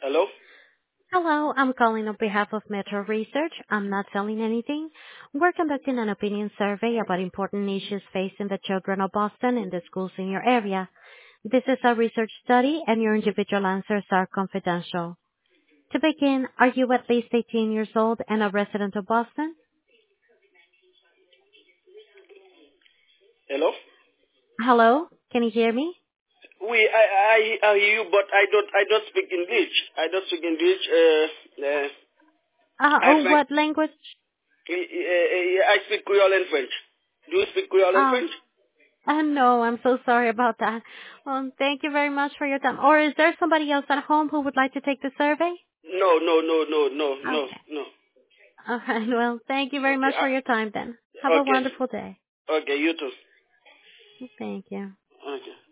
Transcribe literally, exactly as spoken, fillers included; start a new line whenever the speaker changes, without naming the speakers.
Hello?
Hello, I'm calling on behalf of Metro Research. I'm not selling anything. We're conducting an opinion survey about important issues facing the children of Boston and the schools in your area. This is a research study and your individual answers are confidential. To begin, are you at least eighteen years old and a resident of Boston?
Hello?
Hello, can you hear me?
We, I, I, I hear you, but I don't, I don't speak English. I don't speak English. Uh, uh,
Uh,
I
oh,
speak,
what language?
uh, uh, I speak Creole and French. Do you speak Creole and
Oh,
French?
uh, no, I'm so sorry about that. Well, thank you very much for your time. Or is there somebody else at home who would like to take the survey?
No, no, no, no, no, no,
Okay.
no.
All right. Well, thank you very
Okay,
much for your
uh,
time then. Have a
okay,
wonderful day.
okay, you too.
Thank you.
Okay.